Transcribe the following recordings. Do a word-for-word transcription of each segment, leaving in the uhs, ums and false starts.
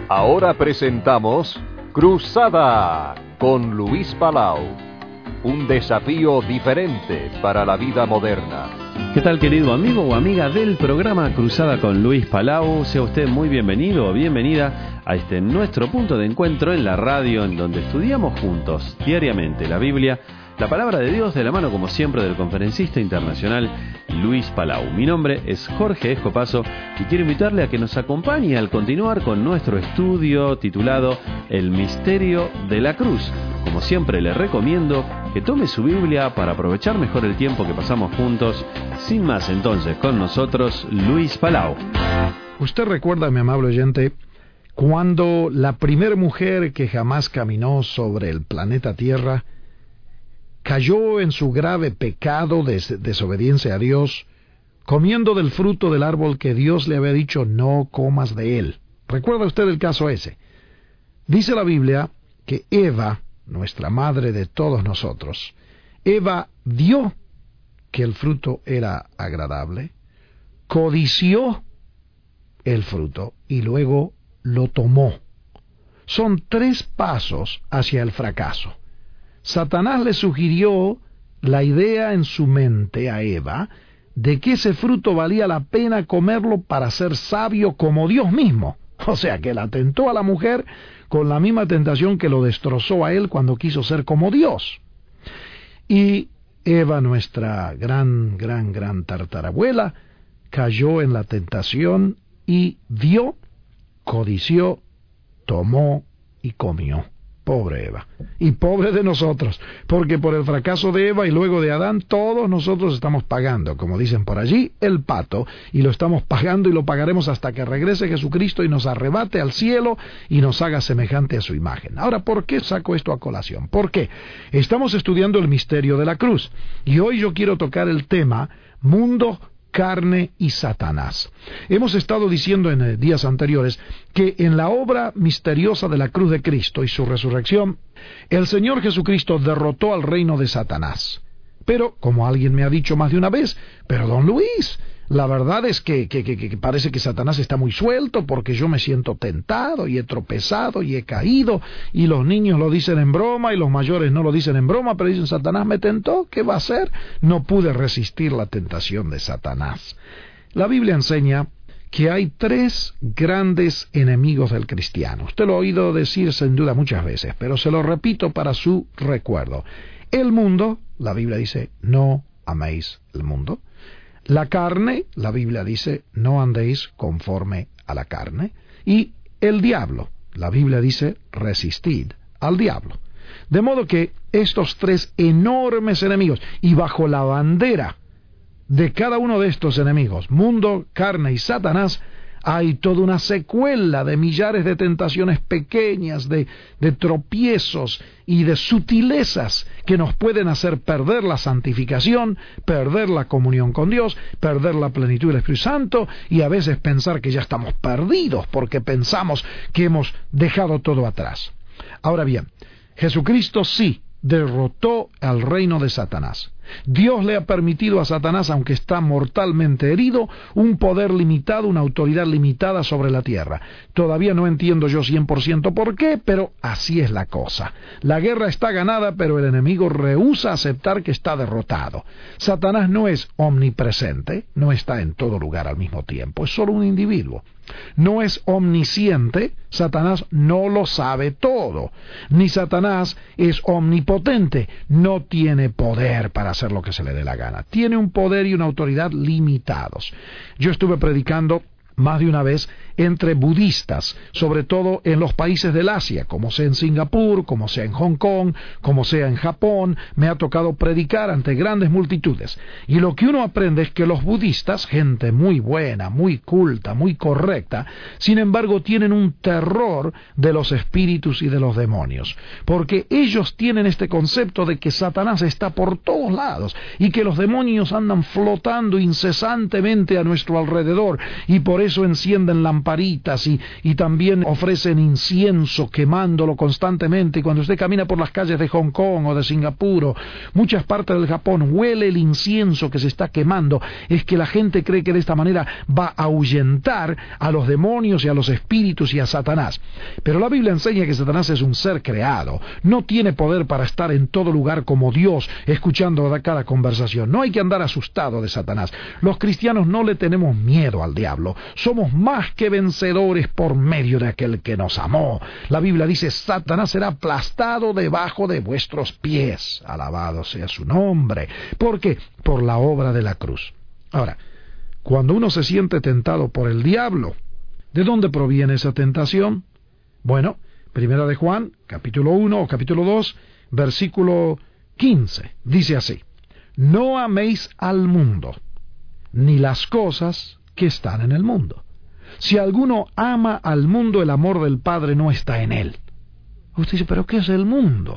Ahora presentamos Cruzada con Luis Palau. Un desafío diferente para la vida moderna. ¿Qué tal, querido amigo o amiga del programa Cruzada con Luis Palau? Sea usted muy bienvenido o bienvenida a este nuestro punto de encuentro en la radio, en donde estudiamos juntos diariamente la Biblia, la palabra de Dios, de la mano como siempre del conferencista internacional Luis Palau. Mi nombre es Jorge Escopazo y quiero invitarle a que nos acompañe al continuar con nuestro estudio titulado El Misterio de la Cruz. Como siempre le recomiendo que tome su Biblia para aprovechar mejor el tiempo que pasamos juntos. Sin más, entonces, con nosotros Luis Palau. Usted recuerda, mi amable oyente, cuando la primera mujer que jamás caminó sobre el planeta Tierra cayó en su grave pecado de desobediencia a Dios, comiendo del fruto del árbol que Dios le había dicho no comas de él. ¿Recuerda usted el caso ese? Dice la Biblia que Eva, nuestra madre de todos nosotros, Eva vio que el fruto era agradable, codició el fruto y luego lo tomó. Son tres pasos hacia el fracaso. Satanás le sugirió la idea en su mente a Eva de que ese fruto valía la pena comerlo para ser sabio como Dios mismo. O sea, que la tentó a la mujer con la misma tentación que lo destrozó a él cuando quiso ser como Dios. Y Eva, nuestra gran, gran, gran tartarabuela, cayó en la tentación y vio, codició, tomó y comió. Pobre Eva. Y pobre de nosotros, porque por el fracaso de Eva y luego de Adán, todos nosotros estamos pagando, como dicen por allí, el pato, y lo estamos pagando y lo pagaremos hasta que regrese Jesucristo y nos arrebate al cielo y nos haga semejante a su imagen. Ahora, ¿por qué saco esto a colación? ¿Por qué? Estamos estudiando el misterio de la cruz, y hoy yo quiero tocar el tema mundo, carne y Satanás. Hemos estado diciendo en días anteriores que en la obra misteriosa de la cruz de Cristo y su resurrección, el Señor Jesucristo derrotó al reino de Satanás. Pero, como alguien me ha dicho más de una vez, pero don Luis, la verdad es que, que, que, que parece que Satanás está muy suelto porque yo me siento tentado y he tropezado y he caído y los niños lo dicen en broma y los mayores no lo dicen en broma, pero dicen Satanás me tentó, ¿qué va a hacer? No pude resistir la tentación de Satanás. La Biblia enseña que hay tres grandes enemigos del cristiano. Usted lo ha oído decir sin duda muchas veces, pero se lo repito para su recuerdo. El mundo, la Biblia dice, no améis el mundo. La carne, la Biblia dice, no andéis conforme a la carne. Y el diablo, la Biblia dice, resistid al diablo. De modo que estos tres enormes enemigos, y bajo la bandera de cada uno de estos enemigos, mundo, carne y Satanás, hay toda una secuela de millares de tentaciones pequeñas, de, de tropiezos y de sutilezas que nos pueden hacer perder la santificación, perder la comunión con Dios, perder la plenitud del Espíritu Santo y a veces pensar que ya estamos perdidos porque pensamos que hemos dejado todo atrás. Ahora bien, Jesucristo sí derrotó al reino de Satanás. Dios le ha permitido a Satanás, aunque está mortalmente herido, un poder limitado, una autoridad limitada sobre la tierra. Todavía no entiendo yo cien por ciento por qué, pero así es la cosa. La guerra está ganada, pero el enemigo rehúsa aceptar que está derrotado. Satanás no es omnipresente, no está en todo lugar al mismo tiempo, es solo un individuo. No es omnisciente, Satanás no lo sabe todo. Ni Satanás es omnipotente, no tiene poder para hacer lo que se le dé la gana. Tiene un poder y una autoridad limitados. Yo estuve predicando más de una vez entre budistas, sobre todo en los países del Asia, como sea en Singapur, como sea en Hong Kong, como sea en Japón. Me ha tocado predicar ante grandes multitudes. Y lo que uno aprende es que los budistas, gente muy buena, muy culta, muy correcta, sin embargo tienen un terror de los espíritus y de los demonios, porque ellos tienen este concepto de que Satanás está por todos lados y que los demonios andan flotando incesantemente a nuestro alrededor, y por eso encienden lamparitas y, y también ofrecen incienso quemándolo constantemente. Y cuando usted camina por las calles de Hong Kong o de Singapur o muchas partes del Japón, huele el incienso que se está quemando. Es que la gente cree que de esta manera va a ahuyentar a los demonios y a los espíritus y a Satanás. Pero la Biblia enseña que Satanás es un ser creado. No tiene poder para estar en todo lugar como Dios, escuchando cada conversación. No hay que andar asustado de Satanás. Los cristianos no le tenemos miedo al diablo. Somos más que vencedores por medio de aquel que nos amó. La Biblia dice, Satanás será aplastado debajo de vuestros pies. Alabado sea su nombre. ¿Por qué? Por la obra de la cruz. Ahora, cuando uno se siente tentado por el diablo, ¿de dónde proviene esa tentación? Bueno, Primera de Juan, capítulo uno o capítulo dos, versículo quince, dice así: no améis al mundo, ni las cosas que están en el mundo. Si alguno ama al mundo, el amor del Padre no está en él. Usted dice, ¿pero qué es el mundo?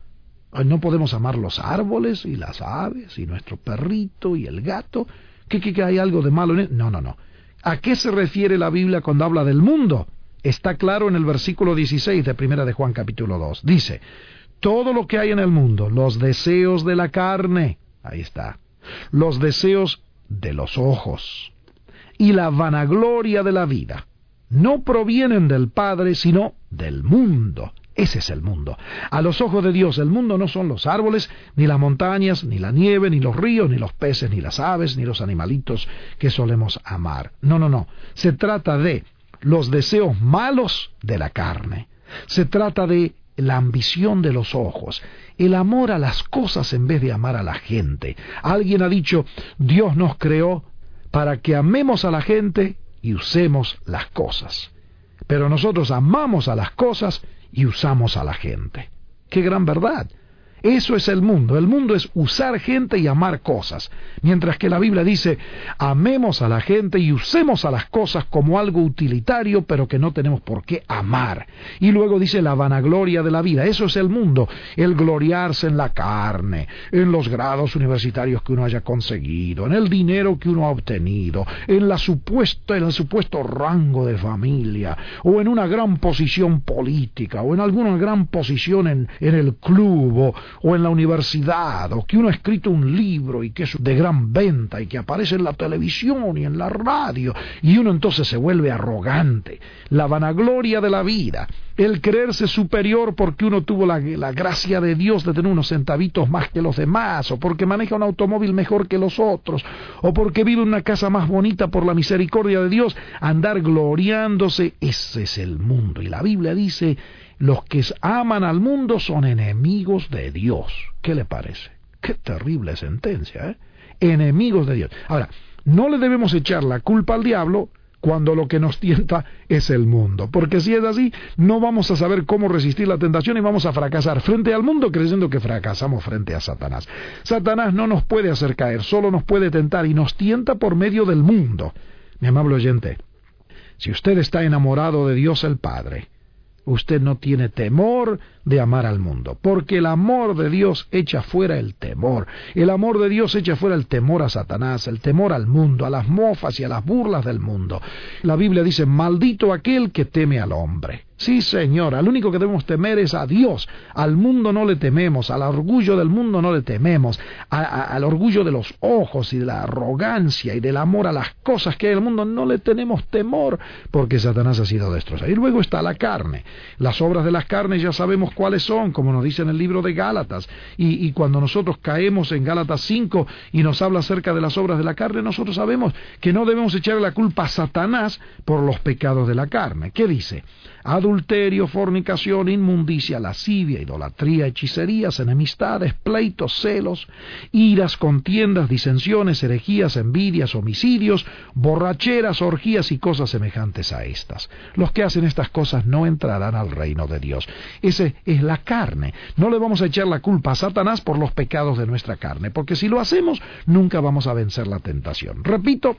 ¿No podemos amar los árboles y las aves y nuestro perrito y el gato? ¿Qué, qué, qué hay algo de malo en él? No, no, no. ¿A qué se refiere la Biblia cuando habla del mundo? Está claro en el versículo dieciséis de Primera de Juan capítulo dos. Dice, todo lo que hay en el mundo, los deseos de la carne, ahí está, los deseos de los ojos y la vanagloria de la vida, no provienen del Padre, sino del mundo. Ese es el mundo. A los ojos de Dios, el mundo no son los árboles, ni las montañas, ni la nieve, ni los ríos, ni los peces, ni las aves, ni los animalitos que solemos amar. No, no, no. Se trata de los deseos malos de la carne. Se trata de la ambición de los ojos, el amor a las cosas en vez de amar a la gente. Alguien ha dicho, Dios nos creó para que amemos a la gente y usemos las cosas. Pero nosotros amamos a las cosas y usamos a la gente. ¡Qué gran verdad! Eso es el mundo. El mundo es usar gente y amar cosas. Mientras que la Biblia dice, amemos a la gente y usemos a las cosas como algo utilitario, pero que no tenemos por qué amar. Y luego dice la vanagloria de la vida. Eso es el mundo. El gloriarse en la carne, en los grados universitarios que uno haya conseguido, en el dinero que uno ha obtenido, en, la supuesta, en el supuesto rango de familia, o en una gran posición política, o en alguna gran posición en, en el club, o o en la universidad, o que uno ha escrito un libro y que es de gran venta y que aparece en la televisión y en la radio, y uno entonces se vuelve arrogante. La vanagloria de la vida, el creerse superior porque uno tuvo la, la gracia de Dios de tener unos centavitos más que los demás, o porque maneja un automóvil mejor que los otros, o porque vive en una casa más bonita por la misericordia de Dios, andar gloriándose. Ese es el mundo. Y la Biblia dice, los que aman al mundo son enemigos de Dios. ¿Qué le parece? Qué terrible sentencia, ¿eh? Enemigos de Dios. Ahora, no le debemos echar la culpa al diablo cuando lo que nos tienta es el mundo. Porque si es así, no vamos a saber cómo resistir la tentación y vamos a fracasar frente al mundo, creyendo que fracasamos frente a Satanás. Satanás no nos puede hacer caer, solo nos puede tentar y nos tienta por medio del mundo. Mi amable oyente, si usted está enamorado de Dios el Padre, usted no tiene temor de amar al mundo, porque el amor de Dios echa fuera el temor. El amor de Dios echa fuera el temor a Satanás, el temor al mundo, a las mofas y a las burlas del mundo. La Biblia dice, maldito aquel que teme al hombre. Sí, Señor, al único que debemos temer es a Dios. Al mundo no le tememos, al orgullo del mundo no le tememos, a, a, al orgullo de los ojos y de la arrogancia y del amor a las cosas que hay en el mundo no le tenemos temor, porque Satanás ha sido destrozado. Y luego está la carne. Las obras de las carnes ya sabemos cuáles son, como nos dice en el libro de Gálatas. Y, y cuando nosotros caemos en Gálatas cinco y nos habla acerca de las obras de la carne, nosotros sabemos que no debemos echarle la culpa a Satanás por los pecados de la carne. ¿Qué dice? Adulterio, fornicación, inmundicia, lascivia, idolatría, hechicerías, enemistades, pleitos, celos, iras, contiendas, disensiones, herejías, envidias, homicidios, borracheras, orgías y cosas semejantes a estas. Los que hacen estas cosas no entrarán al reino de Dios. Ese es la carne. No le vamos a echar la culpa a Satanás por los pecados de nuestra carne, porque si lo hacemos, nunca vamos a vencer la tentación. Repito,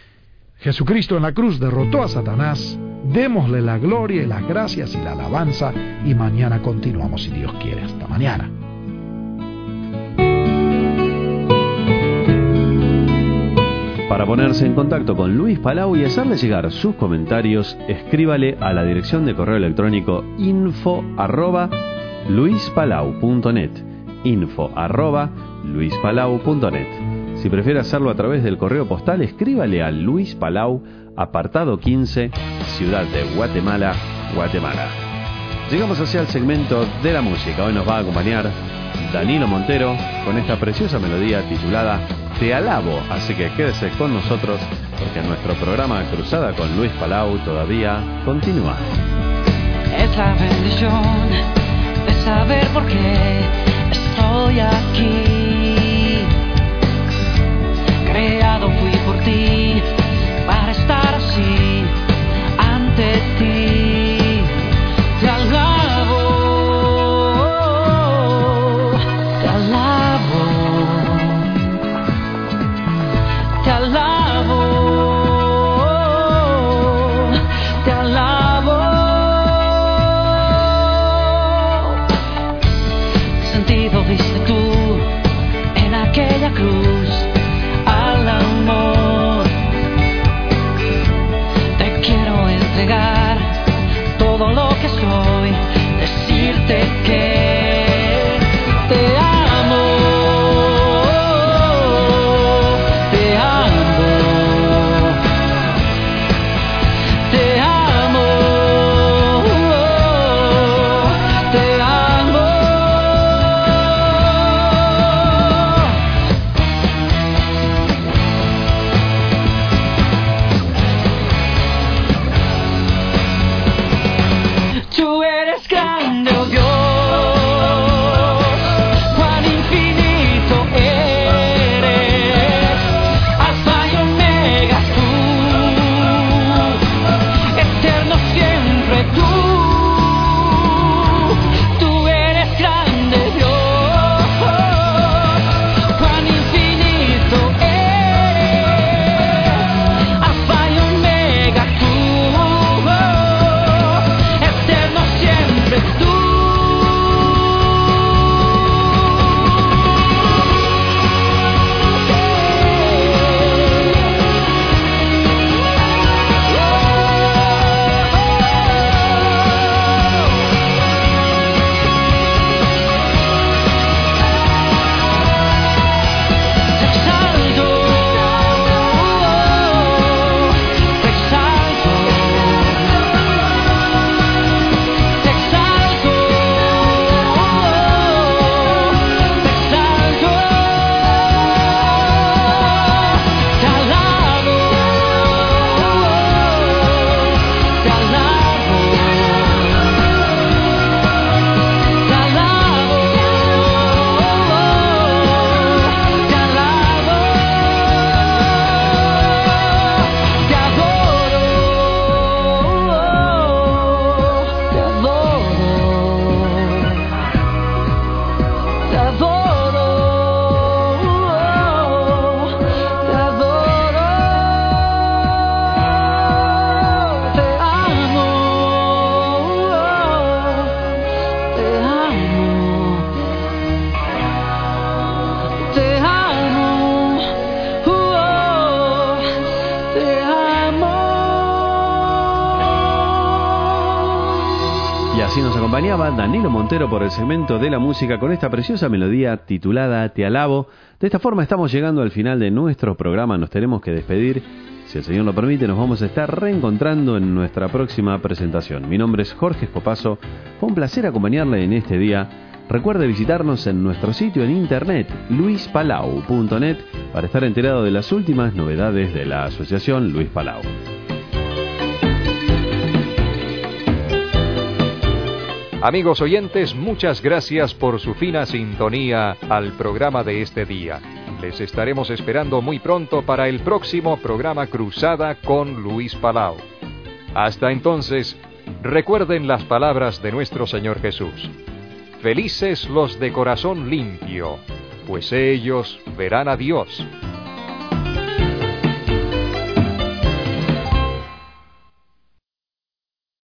Jesucristo en la cruz derrotó a Satanás. Démosle la gloria y las gracias y la alabanza, y mañana continuamos si Dios quiere. Hasta mañana. Para ponerse en contacto con Luis Palau y hacerle llegar sus comentarios, escríbale a la dirección de correo electrónico info arroba luispalau punto net, info arroba luispalau punto net. Si prefiere hacerlo a través del correo postal, escríbale a Luis Palau, apartado quince, Ciudad de Guatemala, Guatemala. Llegamos hacia el segmento de la música. Hoy nos va a acompañar Danilo Montero con esta preciosa melodía titulada Te Alabo. Así que quédese con nosotros porque nuestro programa Cruzada con Luis Palau todavía continúa. Es la bendición de saber por qué estoy aquí. Creado fui por ti para estar así ante ti. Te alabo, te alabo, te alabo, te alabo. Sentido viste tú en aquella cruz al amor. Te quiero entregar todo lo que soy, decirte que te amo, te amo, te amo, te amo. Tú eres grande, oh Dios, cuán infinito eres, Alfa y Omega tú, eterno siempre tú, tú eres grande, Dios, cuán infinito eres, Alfa y Omega tú, eterno siempre tú. Te exalto, te exalto, te exalto, te exalto, te alabo, te alabo, te alabo, te alabo, te adoro, te adoro, te adoro, te adoro, te amo, te amo, te amo, te amo. Y así nos acompañaba Danilo Montero por el segmento de la música con esta preciosa melodía titulada Te Alabo. De esta forma estamos llegando al final de nuestro programa, nos tenemos que despedir. Si el Señor lo permite, nos vamos a estar reencontrando en nuestra próxima presentación. Mi nombre es Jorge Escopazo, fue un placer acompañarle en este día. Recuerde visitarnos en nuestro sitio en internet luispalau punto net para estar enterado de las últimas novedades de la Asociación Luis Palau. Amigos oyentes, muchas gracias por su fina sintonía al programa de este día. Les estaremos esperando muy pronto para el próximo programa Cruzada con Luis Palau. Hasta entonces, recuerden las palabras de nuestro Señor Jesús. Felices los de corazón limpio, pues ellos verán a Dios.